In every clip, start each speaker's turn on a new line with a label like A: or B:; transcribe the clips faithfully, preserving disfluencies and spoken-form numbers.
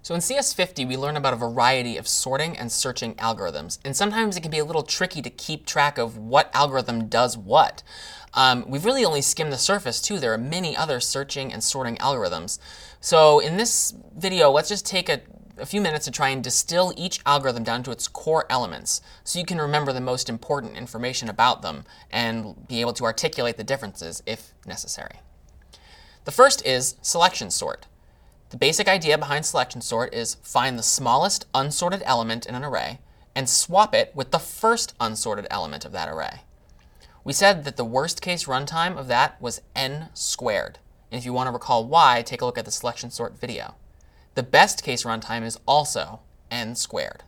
A: So in C S fifty, we learn about a variety of sorting and searching algorithms. And sometimes it can be a little tricky to keep track of what algorithm does what. Um, we've really only skimmed the surface, too. There are many other searching and sorting algorithms. So in this video, let's just take a, a few minutes to try and distill each algorithm down to its core elements so you can remember the most important information about them and be able to articulate the differences if necessary. The first is selection sort. The basic idea behind selection sort is find the smallest unsorted element in an array and swap it with the first unsorted element of that array. We said that the worst case runtime of that was n squared. And if you want to recall why, take a look at the selection sort video. The best case runtime is also n squared.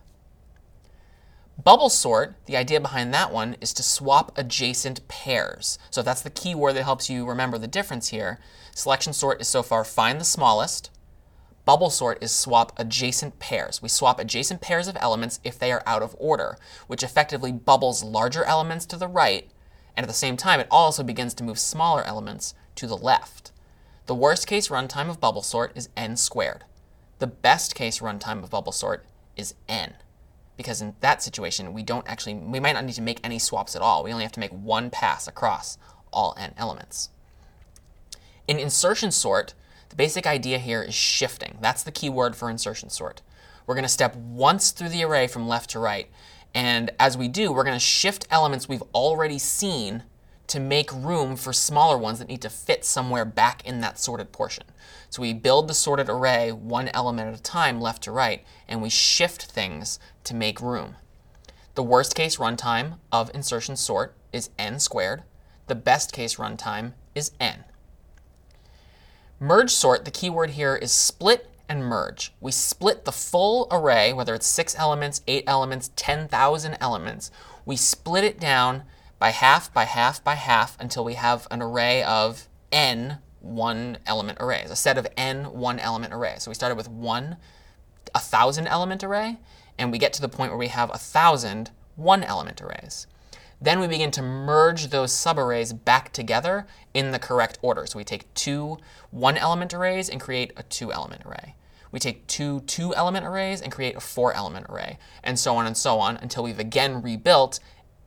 A: Bubble sort, the idea behind that one is to swap adjacent pairs. So if that's the key word that helps you remember the difference here, selection sort is so far find the smallest. Bubble sort is swap adjacent pairs. We swap adjacent pairs of elements if they are out of order, which effectively bubbles larger elements to the right, and at the same time it also begins to move smaller elements to the left. The worst case runtime of bubble sort is n squared. The best case runtime of bubble sort is n, because in that situation we don't actually we might not need to make any swaps at all. We only have to make one pass across all n elements. In insertion sort, the basic idea here is shifting. That's the key word for insertion sort. We're going to step once through the array from left to right. And as we do, we're going to shift elements we've already seen to make room for smaller ones that need to fit somewhere back in that sorted portion. So we build the sorted array one element at a time left to right, and we shift things to make room. The worst case runtime of insertion sort is n squared. The best case runtime is n. Merge sort, the key word here is split and merge. We split the full array, whether it's six elements, eight elements, ten thousand elements. We split it down by half, by half, by half until we have an array of n one-element arrays, a set of n one-element arrays. So we started with one a thousand element array, and we get to the point where we have a thousand one-element arrays. Then we begin to merge those subarrays back together in the correct order. So we take two one-element arrays and create a two-element array. We take two two-element arrays and create a four-element array, and so on and so on until we've again rebuilt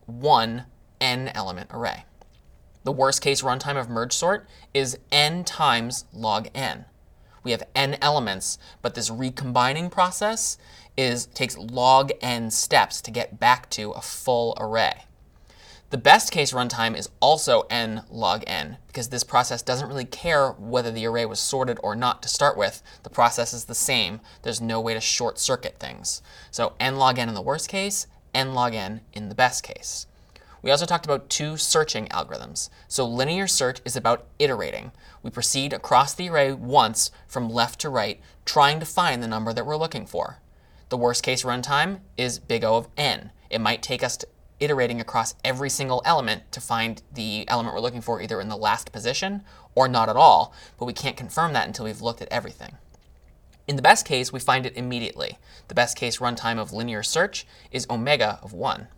A: one n-element array. The worst case runtime of merge sort is n times log n. We have n elements, but this recombining process is takes log n steps to get back to a full array. The best case runtime is also n log n, because this process doesn't really care whether the array was sorted or not to start with. The process is the same. There's no way to short circuit things. So n log n in the worst case, n log n in the best case. We also talked about two searching algorithms. So linear search is about iterating. We proceed across the array once from left to right, trying to find the number that we're looking for. The worst case runtime is big O of n. It might take us to iterating across every single element to find the element we're looking for either in the last position or not at all, but we can't confirm that until we've looked at everything. In the best case, we find it immediately. The best case runtime of linear search is omega of one.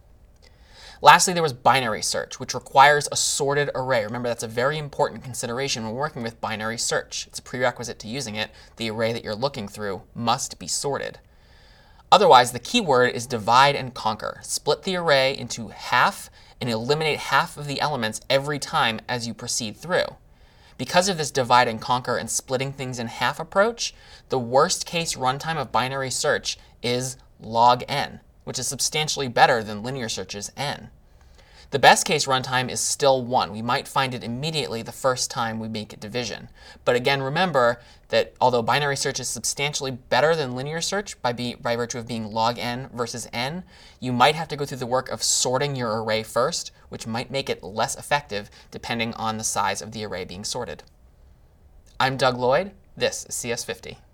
A: Lastly, there was binary search, which requires a sorted array. Remember, that's a very important consideration when working with binary search. It's a prerequisite to using it. The array that you're looking through must be sorted. Otherwise, the key word is divide and conquer. Split the array into half and eliminate half of the elements every time as you proceed through. Because of this divide and conquer and splitting things in half approach, the worst case runtime of binary search is log n, which is substantially better than linear search's n. The best case runtime is still one. We might find it immediately the first time we make a division. But again, remember that although binary search is substantially better than linear search by, be, by virtue of being log n versus n, you might have to go through the work of sorting your array first, which might make it less effective depending on the size of the array being sorted. I'm Doug Lloyd. This is C S fifty.